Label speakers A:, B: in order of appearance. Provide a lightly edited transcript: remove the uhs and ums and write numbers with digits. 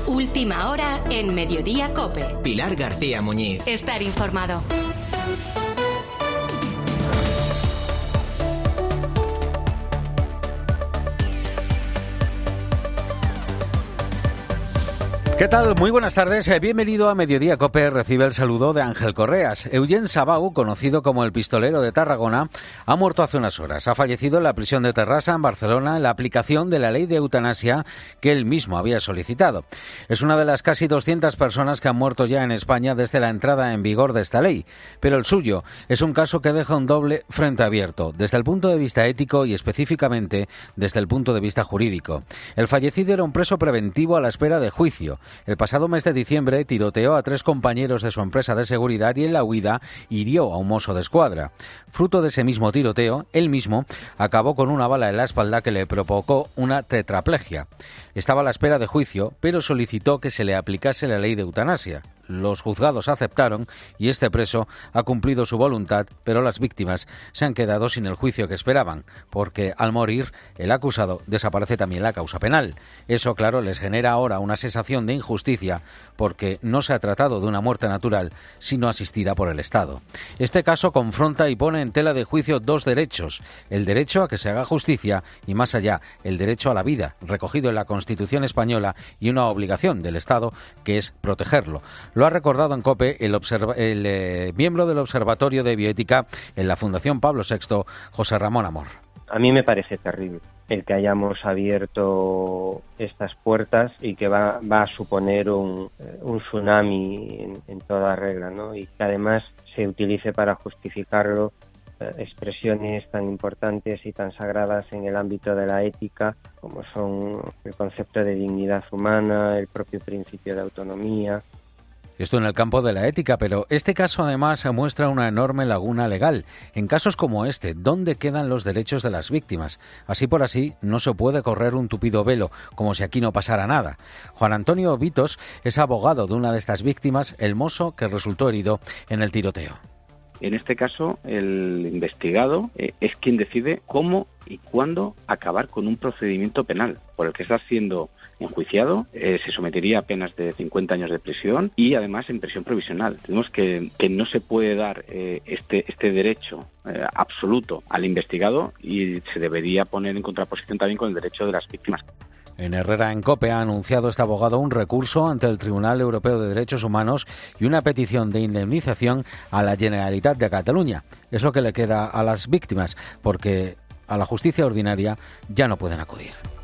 A: Última hora en Mediodía COPE.
B: Pilar García Muñiz.
A: Estar informado.
C: ¿Qué tal? Muy buenas tardes. Bienvenido a Mediodía COPE. Recibe el saludo de Ángel Correas. Eugene Sabau, conocido como el pistolero de Tarragona, ha muerto hace unas horas. Ha fallecido en la prisión de Terrassa, en Barcelona, en la aplicación de la ley de eutanasia que él mismo había solicitado. Es una de las casi 200 personas que han muerto ya en España desde la entrada en vigor de esta ley. Pero el suyo es un caso que deja un doble frente abierto, desde el punto de vista ético y específicamente desde el punto de vista jurídico. El fallecido era un preso preventivo a la espera de juicio. El pasado mes de diciembre tiroteó a 3 compañeros de su empresa de seguridad y en la huida hirió a un mozo de escuadra. Fruto de ese mismo tiroteo, él mismo acabó con una bala en la espalda que le provocó una tetraplegia. Estaba a la espera de juicio, pero solicitó que se le aplicase la ley de eutanasia. Los juzgados aceptaron y este preso ha cumplido su voluntad, pero las víctimas se han quedado sin el juicio que esperaban, porque al morir el acusado desaparece también la causa penal. Eso, claro, les genera ahora una sensación de injusticia, porque no se ha tratado de una muerte natural, sino asistida por el Estado. Este caso confronta y pone en tela de juicio 2 derechos: el derecho a que se haga justicia y, más allá, el derecho a la vida, recogido en la Constitución española, y una obligación del Estado, que es protegerlo. Lo ha recordado en COPE el miembro del Observatorio de Bioética en la Fundación Pablo VI, José Ramón Amor.
D: A mí me parece terrible el que hayamos abierto estas puertas y que va a suponer un tsunami en toda regla, ¿no? Y que además se utilice para justificarlo expresiones tan importantes y tan sagradas en el ámbito de la ética, como son el concepto de dignidad humana, el propio principio de autonomía.
C: Esto en el campo de la ética, pero este caso además muestra una enorme laguna legal. En casos como este, ¿dónde quedan los derechos de las víctimas? Así por así, no se puede correr un tupido velo, como si aquí no pasara nada. Juan Antonio Vitos es abogado de una de estas víctimas, el mozo que resultó herido en el tiroteo.
E: En este caso, el investigado es quien decide cómo y cuándo acabar con un procedimiento penal por el que está siendo enjuiciado. Se sometería a penas de 50 años de prisión y además en prisión provisional. Tenemos que no se puede dar este derecho absoluto al investigado y se debería poner en contraposición también con el derecho de las víctimas.
C: En Herrera en COPE ha anunciado este abogado un recurso ante el Tribunal Europeo de Derechos Humanos y una petición de indemnización a la Generalitat de Cataluña. Es lo que le queda a las víctimas, porque a la justicia ordinaria ya no pueden acudir.